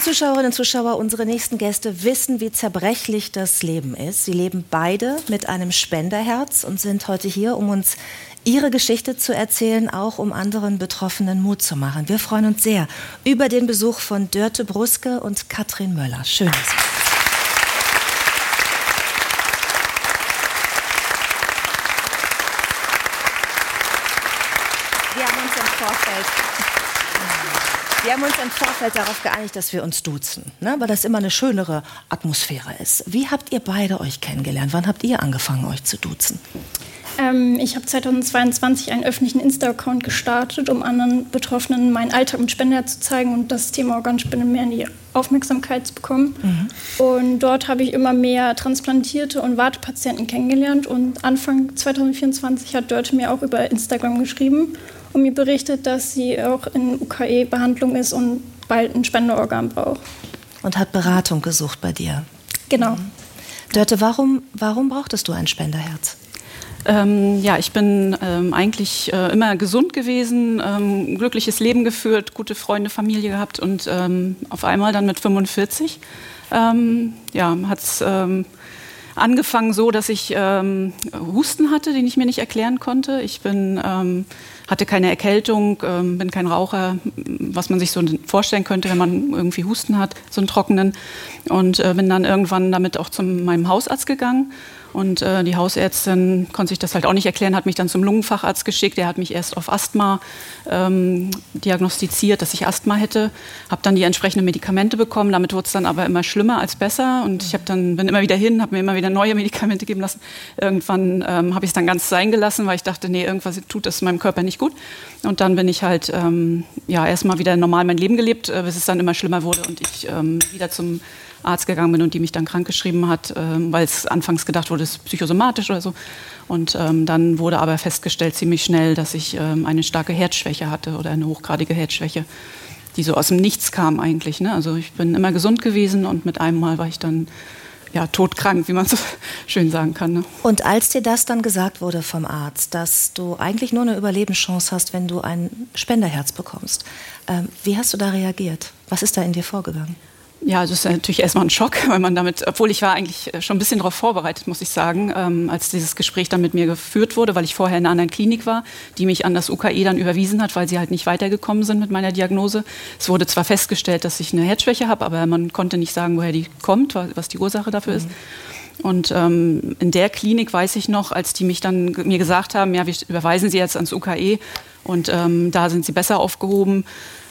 Zuschauerinnen und Zuschauer, unsere nächsten Gäste wissen, wie zerbrechlich das Leben ist. Sie leben beide mit einem Spenderherz und sind heute hier, um uns ihre Geschichte zu erzählen, auch um anderen Betroffenen Mut zu machen. Wir freuen uns sehr über den Besuch von Dörte Bruske und Katrin Möller. Schön, dass Sie Wir haben uns im Vorfeld darauf geeinigt, dass wir uns duzen, ne? Weil das immer eine schönere Atmosphäre ist. Wie habt ihr beide euch kennengelernt? Wann habt ihr angefangen, euch zu duzen? Ich habe 2022 einen öffentlichen Insta-Account gestartet, um anderen Betroffenen meinen Alltag mit Spender zu zeigen und das Thema Organspende mehr in die Aufmerksamkeit zu bekommen. Und dort habe ich immer mehr Transplantierte und Wartepatienten kennengelernt. Und Anfang 2024 hat Dörte mir auch über Instagram geschrieben und mir berichtet, dass sie auch in UKE-Behandlung ist und bald ein Spenderorgan braucht. Und hat Beratung gesucht bei dir? Genau. Dörte, warum brauchtest du ein Spenderherz? Ja, ich bin eigentlich immer gesund gewesen, glückliches Leben geführt, gute Freunde, Familie gehabt und auf einmal dann mit 45 hat es angefangen so, dass ich Husten hatte, den ich mir nicht erklären konnte. Ich hatte keine Erkältung, bin kein Raucher, was man sich so vorstellen könnte, wenn man irgendwie Husten hat, so einen trockenen. Und bin dann irgendwann damit auch zu meinem Hausarzt gegangen. Und die Hausärztin konnte sich das halt auch nicht erklären, hat mich dann zum Lungenfacharzt geschickt. Der hat mich erst auf Asthma diagnostiziert, dass ich Asthma hätte. Habe dann die entsprechenden Medikamente bekommen. Damit wurde es dann aber immer schlimmer als besser. Und ich bin immer wieder hin, habe mir immer wieder neue Medikamente geben lassen. Irgendwann habe ich es dann ganz sein gelassen, weil ich dachte, nee, irgendwas tut das meinem Körper nicht gut. Und dann bin ich halt erstmal wieder normal mein Leben gelebt, bis es dann immer schlimmer wurde und ich wieder zum Arzt gegangen bin und die mich dann krankgeschrieben hat, weil es anfangs gedacht wurde, es ist psychosomatisch oder so. Und dann wurde aber festgestellt ziemlich schnell, dass ich eine starke Herzschwäche hatte oder eine hochgradige Herzschwäche, die so aus dem Nichts kam eigentlich. Ne? Also ich bin immer gesund gewesen und mit einem Mal war ich dann todkrank, wie man so schön sagen kann. Ne? Und als dir das dann gesagt wurde vom Arzt, dass du eigentlich nur eine Überlebenschance hast, wenn du ein Spenderherz bekommst, wie hast du da reagiert? Was ist da in dir vorgegangen? Ja, das ist natürlich erstmal ein Schock, weil man damit, obwohl ich war eigentlich schon ein bisschen darauf vorbereitet, muss ich sagen, als dieses Gespräch dann mit mir geführt wurde, weil ich vorher in einer anderen Klinik war, die mich an das UKE dann überwiesen hat, weil sie halt nicht weitergekommen sind mit meiner Diagnose. Es wurde zwar festgestellt, dass ich eine Herzschwäche habe, aber man konnte nicht sagen, woher die kommt, was die Ursache dafür ist. Und in der Klinik weiß ich noch, als die mir gesagt haben, ja, wir überweisen Sie jetzt ans UKE und da sind Sie besser aufgehoben.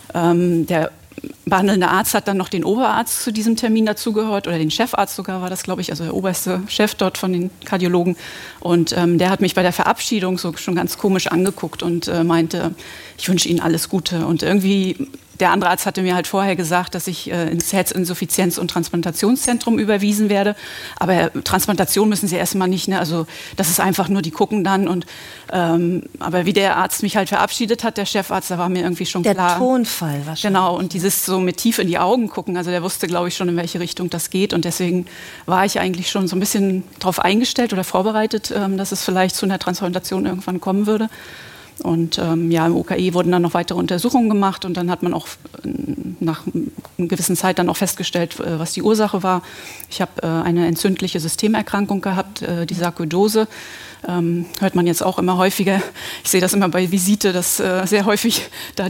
Der behandelnde Arzt hat dann noch den Oberarzt zu diesem Termin dazugehört oder den Chefarzt sogar war das, glaube ich, also der oberste Chef dort von den Kardiologen. Und der hat mich bei der Verabschiedung so schon ganz komisch angeguckt und meinte, ich wünsche Ihnen alles Gute. Und irgendwie, der andere Arzt hatte mir halt vorher gesagt, dass ich ins Herzinsuffizienz- und Transplantationszentrum überwiesen werde. Aber Transplantation müssen Sie erstmal nicht, ne? Also das ist einfach nur, die gucken dann. Und aber wie der Arzt mich halt verabschiedet hat, der Chefarzt, da war mir irgendwie schon klar. Der Tonfall wahrscheinlich. Genau, und dieses so mit tief in die Augen gucken, also der wusste, glaube ich, schon, in welche Richtung das geht. Und deswegen war ich eigentlich schon so ein bisschen darauf eingestellt oder vorbereitet, dass es vielleicht zu einer Transplantation irgendwann kommen würde. Und im UKE wurden dann noch weitere Untersuchungen gemacht und dann hat man auch nach einer gewissen Zeit dann auch festgestellt, was die Ursache war. Ich habe eine entzündliche Systemerkrankung gehabt, die Sarkoidose. Hört man jetzt auch immer häufiger. Ich sehe das immer bei Visite, dass sehr häufig da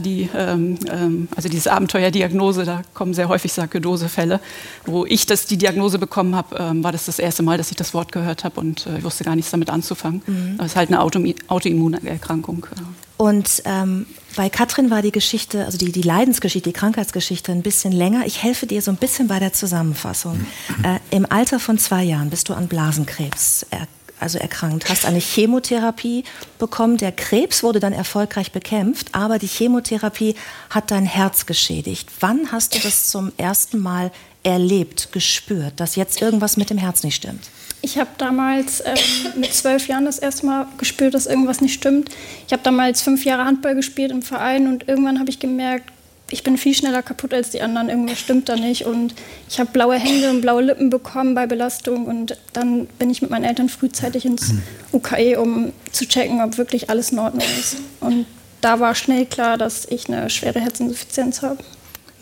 also diese Abenteuerdiagnose, da kommen sehr häufig Sarkoidose-Fälle. Wo ich die Diagnose bekommen habe, war das erste Mal, dass ich das Wort gehört habe und ich wusste gar nichts damit anzufangen. Das ist halt eine Autoimmunerkrankung. Und bei Katrin war die Geschichte, also die Leidensgeschichte, die Krankheitsgeschichte ein bisschen länger. Ich helfe dir so ein bisschen bei der Zusammenfassung. Im Alter von 2 Jahren bist du an Blasenkrebs erkrankt, hast eine Chemotherapie bekommen. Der Krebs wurde dann erfolgreich bekämpft, aber die Chemotherapie hat dein Herz geschädigt. Wann hast du das zum ersten Mal erlebt, gespürt, dass jetzt irgendwas mit dem Herz nicht stimmt? Ich habe damals mit 12 Jahren das erste Mal gespürt, dass irgendwas nicht stimmt. Ich habe damals 5 Jahre Handball gespielt im Verein und irgendwann habe ich gemerkt, ich bin viel schneller kaputt als die anderen, irgendwas stimmt da nicht. Und ich habe blaue Hände und blaue Lippen bekommen bei Belastung. Und dann bin ich mit meinen Eltern frühzeitig ins UKE, um zu checken, ob wirklich alles in Ordnung ist. Und da war schnell klar, dass ich eine schwere Herzinsuffizienz habe.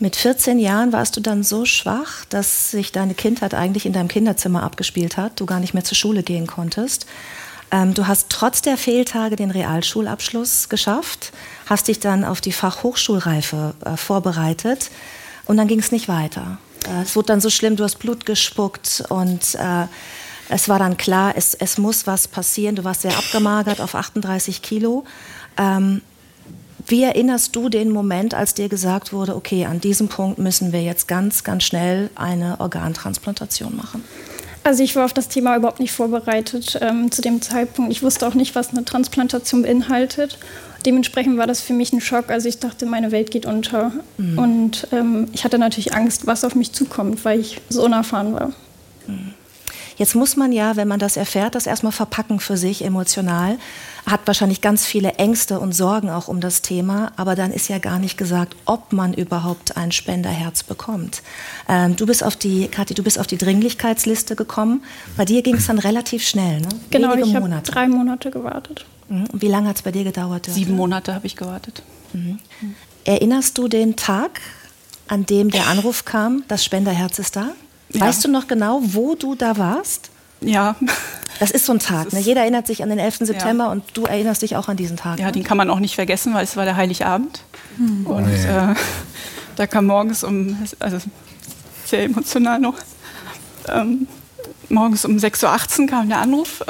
Mit 14 Jahren warst du dann so schwach, dass sich deine Kindheit eigentlich in deinem Kinderzimmer abgespielt hat, du gar nicht mehr zur Schule gehen konntest. Du hast trotz der Fehltage den Realschulabschluss geschafft, hast dich dann auf die Fachhochschulreife vorbereitet und dann ging es nicht weiter. Es wurde dann so schlimm, du hast Blut gespuckt und es war dann klar, es muss was passieren. Du warst sehr abgemagert auf 38 Kilo. Wie erinnerst du den Moment, als dir gesagt wurde, okay, an diesem Punkt müssen wir jetzt ganz, ganz schnell eine Organtransplantation machen? Also ich war auf das Thema überhaupt nicht vorbereitet zu dem Zeitpunkt. Ich wusste auch nicht, was eine Transplantation beinhaltet. Dementsprechend war das für mich ein Schock. Also ich dachte, meine Welt geht unter. Mhm. Und ich hatte natürlich Angst, was auf mich zukommt, weil ich so unerfahren war. Mhm. Jetzt muss man ja, wenn man das erfährt, das erstmal verpacken für sich emotional. Hat wahrscheinlich ganz viele Ängste und Sorgen auch um das Thema, aber dann ist ja gar nicht gesagt, ob man überhaupt ein Spenderherz bekommt. Du bist auf die Dringlichkeitsliste gekommen. Bei dir ging es dann relativ schnell, ne? Genau, wenige ich habe 3 Monate gewartet. Und wie lange hat es bei dir gedauert? 7 Monate habe ich gewartet. Mhm. Erinnerst du den Tag, an dem der Anruf kam, das Spenderherz ist da? Ja. Weißt du noch genau, wo du da warst? Ja. Das ist so ein Tag, ne? Jeder erinnert sich an den 11. September und du erinnerst dich auch an diesen Tag. Ja, ne? Den kann man auch nicht vergessen, weil es war der Heiligabend. Mhm. Und da kam morgens also sehr emotional noch, morgens um 6.18 Uhr kam der Anruf.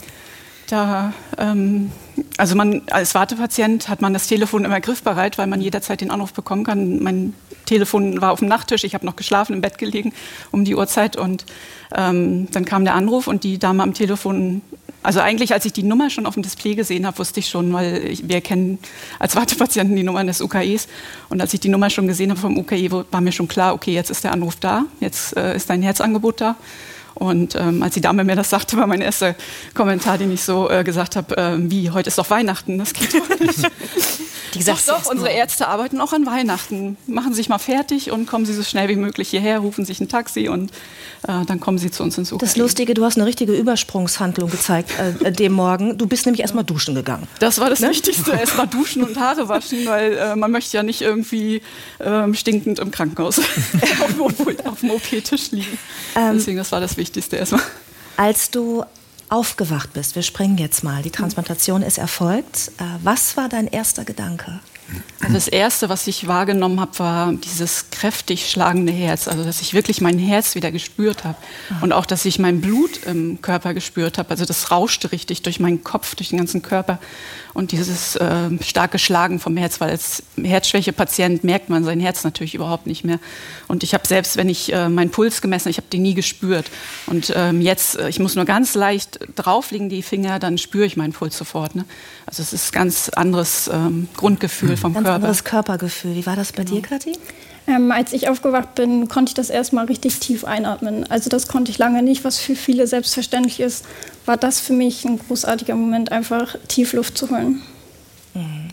Also man als Wartepatient hat man das Telefon immer griffbereit, weil man jederzeit den Anruf bekommen kann. Mein Telefon war auf dem Nachttisch, ich habe noch geschlafen, im Bett gelegen um die Uhrzeit und dann kam der Anruf und die Dame am Telefon, also eigentlich als ich die Nummer schon auf dem Display gesehen habe, wusste ich schon, weil wir kennen als Wartepatienten die Nummern des UKEs und als ich die Nummer schon gesehen habe vom UKE, war mir schon klar, okay, jetzt ist der Anruf da, jetzt ist dein Herzangebot da. Und als die Dame mir das sagte, war mein erster Kommentar, den ich so gesagt habe, wie, heute ist doch Weihnachten, das geht doch nicht. Doch, unsere Ärzte arbeiten auch an Weihnachten. Machen Sie sich mal fertig und kommen Sie so schnell wie möglich hierher, rufen sich ein Taxi und dann kommen Sie zu uns ins UKE. Das Lustige, du hast eine richtige Übersprungshandlung gezeigt dem Morgen. Du bist nämlich erstmal duschen gegangen. Das war das Wichtigste, erstmal duschen und Haare waschen, weil man möchte ja nicht irgendwie stinkend im Krankenhaus auf dem OP-Tisch liegen. Deswegen, das war das Wichtigste erstmal. Als du aufgewacht bist, wir springen jetzt mal, die Transplantation ist erfolgt. Was war dein erster Gedanke? Also das Erste, was ich wahrgenommen habe, war dieses kräftig schlagende Herz. Also dass ich wirklich mein Herz wieder gespürt habe. Und auch, dass ich mein Blut im Körper gespürt habe. Also das rauschte richtig durch meinen Kopf, durch den ganzen Körper. Und dieses starke Schlagen vom Herz, weil als Herzschwäche-Patient merkt man sein Herz natürlich überhaupt nicht mehr. Und ich habe selbst, wenn ich meinen Puls gemessen, ich habe den nie gespürt. Und jetzt, ich muss nur ganz leicht drauflegen, die Finger, dann spüre ich meinen Puls sofort. Ne? Also es ist ein ganz anderes Grundgefühl vom Körper. Ganz anderes Körpergefühl. Wie war das bei dir, Kathi? Als ich aufgewacht bin, konnte ich das erstmal richtig tief einatmen. Also das konnte ich lange nicht, was für viele selbstverständlich ist. War das für mich ein großartiger Moment, einfach tief Luft zu holen. Mhm.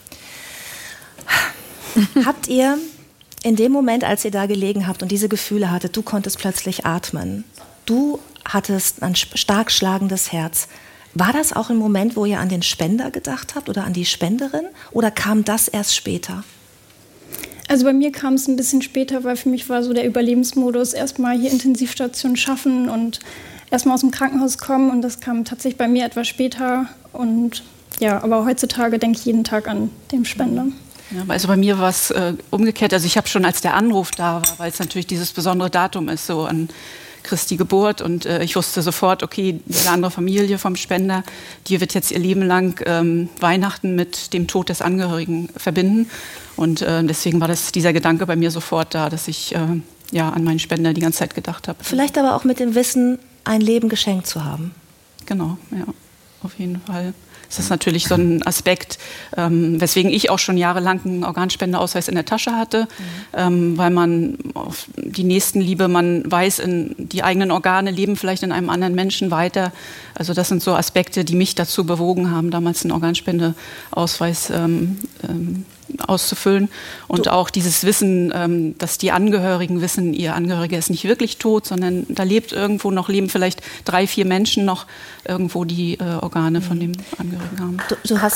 Habt ihr in dem Moment, als ihr da gelegen habt und diese Gefühle hattet, du konntest plötzlich atmen, du hattest ein stark schlagendes Herz, war das auch ein Moment, wo ihr an den Spender gedacht habt oder an die Spenderin? Oder kam das erst später? Also bei mir kam es ein bisschen später, weil für mich war so der Überlebensmodus, erstmal hier Intensivstation schaffen und erstmal aus dem Krankenhaus kommen. Und das kam tatsächlich bei mir etwas später. Und ja, aber heutzutage denke ich jeden Tag an den Spender. Ja, also bei mir war es umgekehrt. Also ich habe schon, als der Anruf da war, weil es natürlich dieses besondere Datum ist, so an Christi Geburt und ich wusste sofort, okay, diese andere Familie vom Spender, die wird jetzt ihr Leben lang Weihnachten mit dem Tod des Angehörigen verbinden und deswegen war dieser Gedanke bei mir sofort da, dass ich an meinen Spender die ganze Zeit gedacht habe. Vielleicht aber auch mit dem Wissen, ein Leben geschenkt zu haben. Genau, ja, auf jeden Fall. Das ist natürlich so ein Aspekt, weswegen ich auch schon jahrelang einen Organspendeausweis in der Tasche hatte, weil man auf die Nächstenliebe, man weiß, die eigenen Organe leben vielleicht in einem anderen Menschen weiter. Also das sind so Aspekte, die mich dazu bewogen haben, damals einen Organspendeausweis auszufüllen. Und auch dieses Wissen, dass die Angehörigen wissen, ihr Angehöriger ist nicht wirklich tot, sondern da leben vielleicht 3, 4 Menschen noch irgendwo, die Organe von dem Angehörigen haben. Du hast...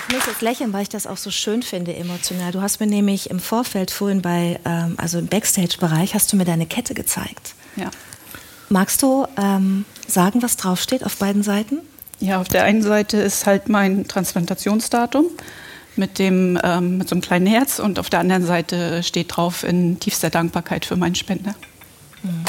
Ich muss jetzt lächeln, weil ich das auch so schön finde, emotional. Du hast mir nämlich im Vorfeld vorhin also im Backstage-Bereich, hast du mir deine Kette gezeigt. Ja. Magst du sagen, was draufsteht auf beiden Seiten? Ja, auf der einen Seite ist halt mein Transplantationsdatum mit so einem kleinen Herz und auf der anderen Seite steht drauf in tiefster Dankbarkeit für meinen Spender. Mhm.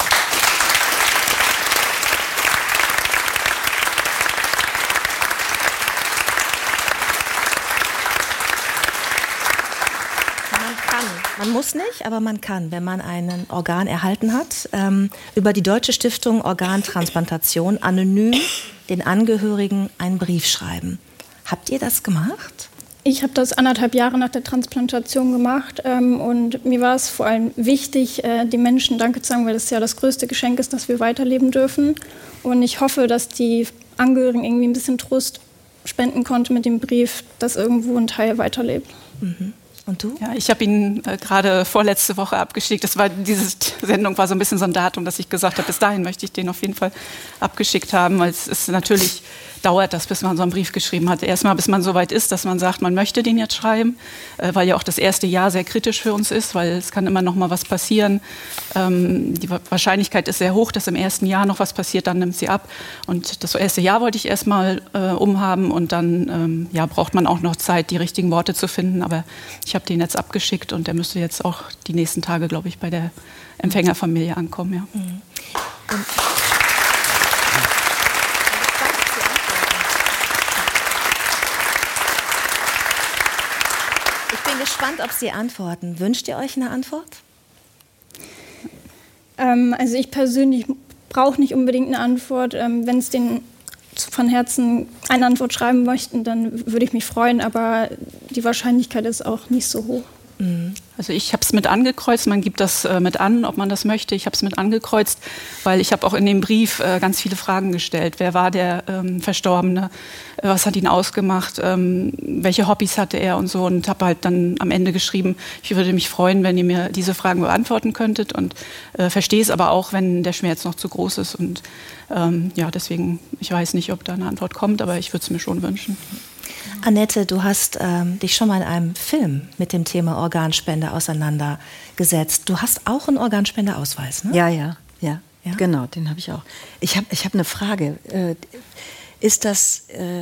Man muss nicht, aber man kann, wenn man ein Organ erhalten hat, über die Deutsche Stiftung Organtransplantation anonym den Angehörigen einen Brief schreiben. Habt ihr das gemacht? Ich habe das 1,5 Jahre nach der Transplantation gemacht und mir war es vor allem wichtig, den Menschen Danke zu sagen, weil das ja das größte Geschenk ist, dass wir weiterleben dürfen. Und ich hoffe, dass die Angehörigen irgendwie ein bisschen Trost spenden konnten mit dem Brief, dass irgendwo ein Teil weiterlebt. Mhm. Und du? Ja, ich habe ihn gerade vorletzte Woche abgeschickt. Diese Sendung war so ein bisschen so ein Datum, dass ich gesagt habe, bis dahin möchte ich den auf jeden Fall abgeschickt haben, weil es ist natürlich dauert das, bis man so einen Brief geschrieben hat. Erstmal, bis man so weit ist, dass man sagt, man möchte den jetzt schreiben, weil ja auch das erste Jahr sehr kritisch für uns ist, weil es kann immer noch mal was passieren. Die Wahrscheinlichkeit ist sehr hoch, dass im ersten Jahr noch was passiert, dann nimmt sie ab. Und das erste Jahr wollte ich erstmal umhaben und dann braucht man auch noch Zeit, die richtigen Worte zu finden. Aber ich habe den jetzt abgeschickt und der müsste jetzt auch die nächsten Tage, glaube ich, bei der Empfängerfamilie ankommen. Ja. Mhm. Ich bin gespannt, ob Sie antworten. Wünscht ihr euch eine Antwort? Also ich persönlich brauche nicht unbedingt eine Antwort. Wenn es den von Herzen eine Antwort schreiben möchten, dann würde ich mich freuen. Aber die Wahrscheinlichkeit ist auch nicht so hoch. Also ich habe es mit angekreuzt, man gibt das mit an, ob man das möchte. Ich habe es mit angekreuzt, weil ich habe auch in dem Brief ganz viele Fragen gestellt. Wer war der Verstorbene? Was hat ihn ausgemacht? Welche Hobbys hatte er und so? Und habe halt dann am Ende geschrieben, ich würde mich freuen, wenn ihr mir diese Fragen beantworten könntet. Und verstehe es aber auch, wenn der Schmerz noch zu groß ist. Und deswegen, ich weiß nicht, ob da eine Antwort kommt, aber ich würde es mir schon wünschen. Annette, du hast dich schon mal in einem Film mit dem Thema Organspende auseinandergesetzt. Du hast auch einen Organspendeausweis, ne? Ja, genau, den habe ich auch. Ich hab eine Frage. Ist das,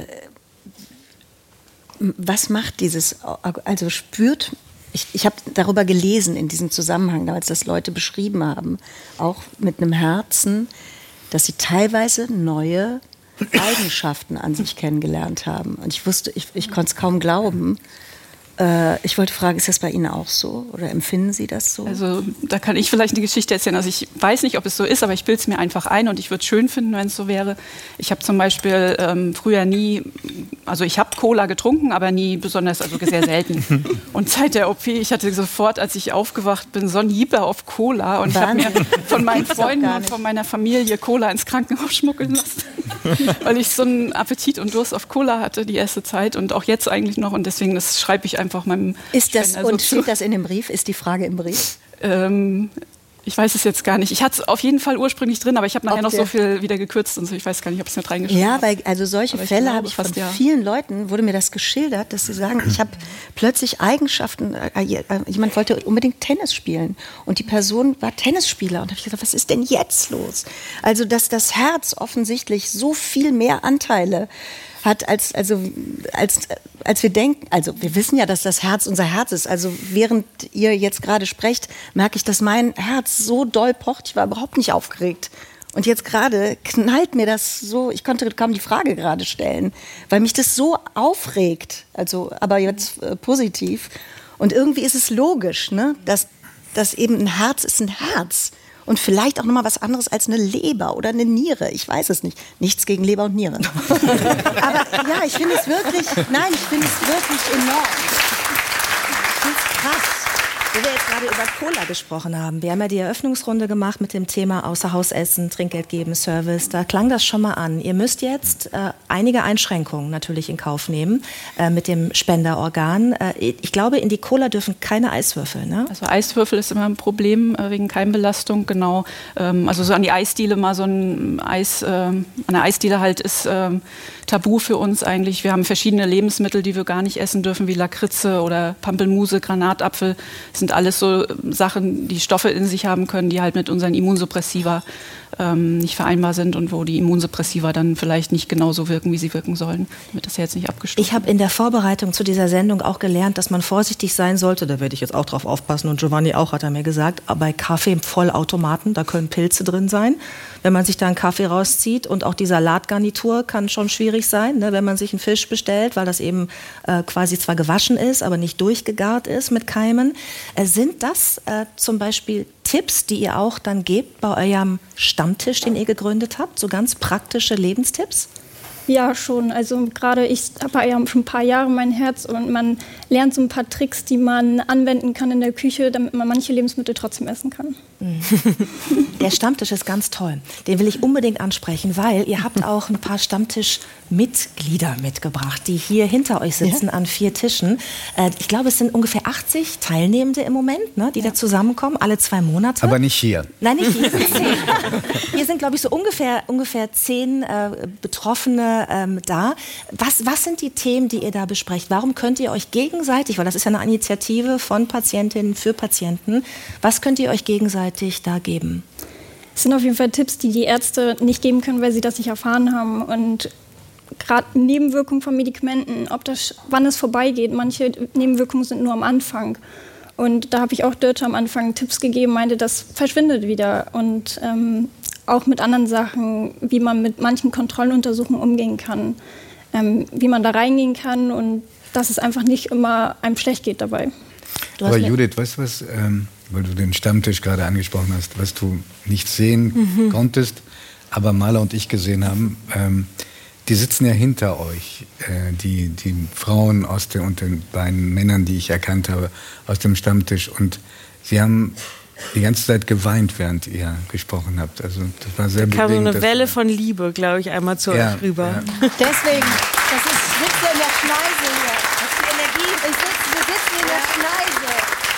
was macht dieses, also spürt, ich habe darüber gelesen in diesem Zusammenhang, damals, dass Leute beschrieben haben, auch mit einem Herzen, dass sie teilweise neue Eigenschaften an sich kennengelernt haben. Und ich konnte es kaum glauben. Ich wollte fragen, ist das bei Ihnen auch so? Oder empfinden Sie das so? Also da kann ich vielleicht eine Geschichte erzählen. Also ich weiß nicht, ob es so ist, aber ich bilde es mir einfach ein und ich würde es schön finden, wenn es so wäre. Ich habe zum Beispiel früher also ich habe Cola getrunken, aber nie besonders, also sehr selten. Und seit der OP, ich hatte sofort, als ich aufgewacht bin, so ein Jieber auf Cola. Und ich habe mir von meinen Freunden und von meiner Familie Cola ins Krankenhaus schmuggeln lassen. Weil ich so einen Appetit und Durst auf Cola hatte die erste Zeit und auch jetzt eigentlich noch. Und deswegen, das schreibe ich einfach meinem Spender und steht das in dem Brief? Ist die Frage im Brief? Ich weiß es jetzt gar nicht. Ich hatte es auf jeden Fall ursprünglich drin, aber ich habe nachher noch so viel wieder gekürzt und so. Ich weiß gar nicht, ob es mit reingeschrieben habe. Ja, weil also solche Fälle habe ich von vielen Leuten, wurde mir das geschildert, dass sie sagen, ich habe plötzlich Eigenschaften, jemand wollte unbedingt Tennis spielen und die Person war Tennisspieler und da habe ich gesagt, was ist denn jetzt los? Also, dass das Herz offensichtlich so viel mehr Anteile hat, als wir denken. Also wir wissen ja, dass das Herz unser Herz ist. Also während ihr jetzt gerade sprecht, merke ich, dass mein Herz so doll pocht. Ich war überhaupt nicht aufgeregt. Und jetzt gerade knallt mir das so, ich konnte kaum die Frage gerade stellen, weil mich das so aufregt. Also, aber jetzt positiv. Und irgendwie ist es logisch, ne? Dass eben ein Herz ist ein Herz. Und vielleicht auch nochmal was anderes als eine Leber oder eine Niere. Ich weiß es nicht. Nichts gegen Leber und Niere. Aber ja, ich finde es wirklich enorm. Ich finde es krass. Wo wir jetzt gerade über Cola gesprochen haben. Wir haben ja die Eröffnungsrunde gemacht mit dem Thema Außerhausessen, Trinkgeld geben, Service. Da klang das schon mal an. Ihr müsst jetzt einige Einschränkungen natürlich in Kauf nehmen mit dem Spenderorgan. Ich glaube, in die Cola dürfen keine Eiswürfel, ne? Also Eiswürfel ist immer ein Problem wegen Keimbelastung, genau. Also so an die Eisdiele mal so ein Eis, an der Eisdiele halt ist tabu für uns eigentlich. Wir haben verschiedene Lebensmittel, die wir gar nicht essen dürfen, wie Lakritze oder Pampelmuse, Granatapfel. Das sind alles so Sachen, die Stoffe in sich haben können, die halt mit unseren Immunsuppressiva nicht vereinbar sind und wo die Immunsuppressiva dann vielleicht nicht genauso wirken, wie sie wirken sollen. Wird das ja jetzt nicht abgestuft. Ich habe in der Vorbereitung zu dieser Sendung auch gelernt, dass man vorsichtig sein sollte. Da werde ich jetzt auch drauf aufpassen und Giovanni auch, hat er mir gesagt. Bei Kaffee-Vollautomaten, da können Pilze drin sein. Wenn man sich da einen Kaffee rauszieht und auch die Salatgarnitur kann schon schwierig sein, ne, wenn man sich einen Fisch bestellt, weil das eben quasi zwar gewaschen ist, aber nicht durchgegart ist mit Keimen. Sind das zum Beispiel Tipps, die ihr auch dann gebt bei eurem Stammtisch, den ihr gegründet habt? So ganz praktische Lebenstipps? Ja, schon. Also gerade ich habe ja schon ein paar Jahre mein Herz und man lernt so ein paar Tricks, die man anwenden kann in der Küche, damit man manche Lebensmittel trotzdem essen kann. Der Stammtisch ist ganz toll. Den will ich unbedingt ansprechen, weil ihr habt auch ein paar Stammtischmitglieder mitgebracht, die hier hinter euch sitzen an 4 Tischen. Ich glaube, es sind ungefähr 80 Teilnehmende im Moment, ne, die da zusammenkommen, alle 2 Monate. Aber nicht hier. Nein, nicht hier. Hier sind, glaube ich, so ungefähr 10 Betroffene da. Was sind die Themen, die ihr da besprecht? Warum könnt ihr euch gegenseitig, weil das ist ja eine Initiative von Patientinnen für Patienten, was könnt ihr euch gegenseitig da geben? Es sind auf jeden Fall Tipps, die die Ärzte nicht geben können, weil sie das nicht erfahren haben. Und gerade Nebenwirkungen von Medikamenten, wann es vorbeigeht, manche Nebenwirkungen sind nur am Anfang. Und da habe ich auch Dörte am Anfang Tipps gegeben, meinte, das verschwindet wieder. Und auch mit anderen Sachen, wie man mit manchen Kontrolluntersuchungen umgehen kann, wie man da reingehen kann und dass es einfach nicht immer einem schlecht geht dabei. Aber Judith, weißt du was, weil du den Stammtisch gerade angesprochen hast, was du nicht sehen konntest, aber Maler und ich gesehen haben, die sitzen ja hinter euch, die Frauen und den beiden Männern, die ich erkannt habe, aus dem Stammtisch, und sie haben die ganze Zeit geweint, während ihr gesprochen habt. Also das war sehr bewegend. Da kam so eine Welle von Liebe, glaube ich, einmal zu euch rüber. Ja. Deswegen, sitze in der Schneise hier. Das ist die Energie. Wir sitzen in der Schneise.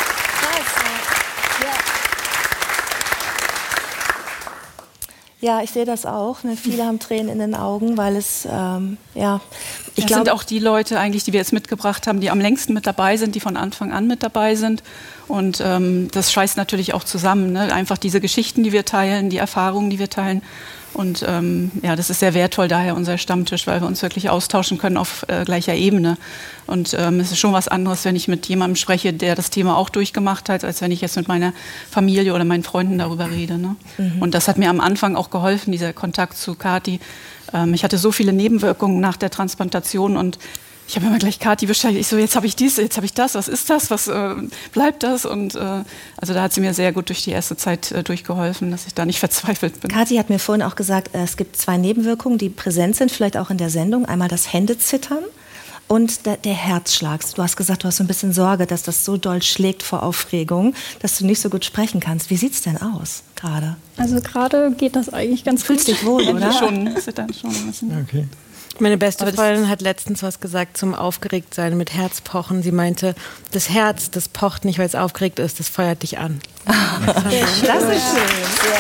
Ja, ich sehe das auch. Ne? Viele haben Tränen in den Augen, weil es, Das sind auch die Leute eigentlich, die wir jetzt mitgebracht haben, die am längsten mit dabei sind, die von Anfang an mit dabei sind. Und das schweißt natürlich auch zusammen. Ne? Einfach diese Geschichten, die wir teilen, die Erfahrungen, die wir teilen. Und das ist sehr wertvoll, daher unser Stammtisch, weil wir uns wirklich austauschen können auf gleicher Ebene. Und es ist schon was anderes, wenn ich mit jemandem spreche, der das Thema auch durchgemacht hat, als wenn ich jetzt mit meiner Familie oder meinen Freunden darüber rede. Ne? Und das hat mir am Anfang auch geholfen, dieser Kontakt zu Kathi. Ich hatte so viele Nebenwirkungen nach der Transplantation und ich habe immer gleich Kathi beschäftigt. Ich so, jetzt habe ich dies, jetzt habe ich das, was ist das, was bleibt das? Und also da hat sie mir sehr gut durch die erste Zeit durchgeholfen, dass ich da nicht verzweifelt bin. Kathi hat mir vorhin auch gesagt, es gibt 2 Nebenwirkungen, die präsent sind, vielleicht auch in der Sendung. Einmal das Händezittern und der Herzschlag. Du hast gesagt, du hast so ein bisschen Sorge, dass das so doll schlägt vor Aufregung, dass du nicht so gut sprechen kannst. Wie sieht's denn aus gerade? Also gerade geht das eigentlich ganz gut. Fühlst dich wohl, oder? Schon, zittern schon ein bisschen. Okay. Meine beste Freundin hat letztens was gesagt zum Aufgeregtsein mit Herzpochen. Sie meinte, das Herz, das pocht nicht, weil es aufgeregt ist, das feuert dich an. Das ist schön.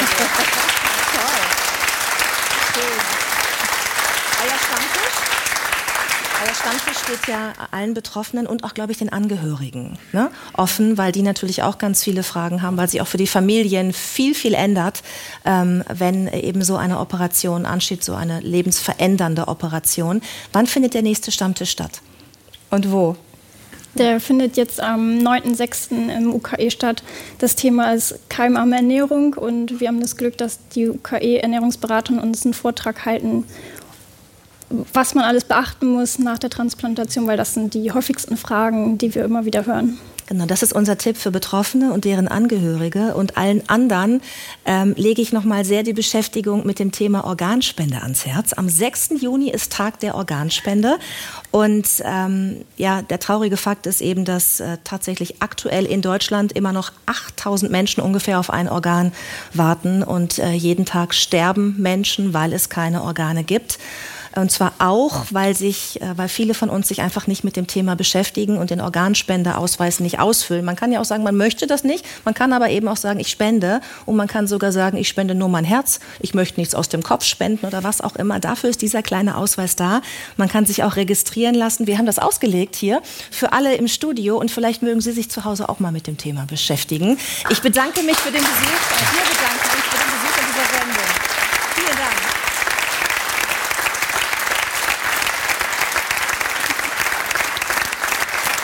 Euer Stammtisch steht ja allen Betroffenen und auch, glaube ich, den Angehörigen offen, weil die natürlich auch ganz viele Fragen haben, weil sich auch für die Familien viel ändert, wenn eben so eine Operation ansteht, so eine lebensverändernde Operation. Wann findet der nächste Stammtisch statt? Und wo? Der findet jetzt am 9.6. im UKE statt. Das Thema ist keimarme Ernährung und wir haben das Glück, dass die UKE-Ernährungsberater uns einen Vortrag halten, was man alles beachten muss nach der Transplantation, weil das sind die häufigsten Fragen, die wir immer wieder hören. Genau, das ist unser Tipp für Betroffene und deren Angehörige. Und allen anderen lege ich nochmal sehr die Beschäftigung mit dem Thema Organspende ans Herz. Am 6. Juni ist Tag der Organspende. Und der traurige Fakt ist eben, dass tatsächlich aktuell in Deutschland immer noch 8.000 Menschen ungefähr auf ein Organ warten. Und jeden Tag sterben Menschen, weil es keine Organe gibt. Und zwar auch, weil viele von uns sich einfach nicht mit dem Thema beschäftigen und den Organspendeausweis nicht ausfüllen. Man kann ja auch sagen, man möchte das nicht. Man kann aber eben auch sagen, ich spende. Und man kann sogar sagen, ich spende nur mein Herz. Ich möchte nichts aus dem Kopf spenden oder was auch immer. Dafür ist dieser kleine Ausweis da. Man kann sich auch registrieren lassen. Wir haben das ausgelegt hier für alle im Studio. Und vielleicht mögen Sie sich zu Hause auch mal mit dem Thema beschäftigen. Ich bedanke mich für den Besuch. Wir bedanken uns für den Besuch in dieser Sendung. Vielen Dank.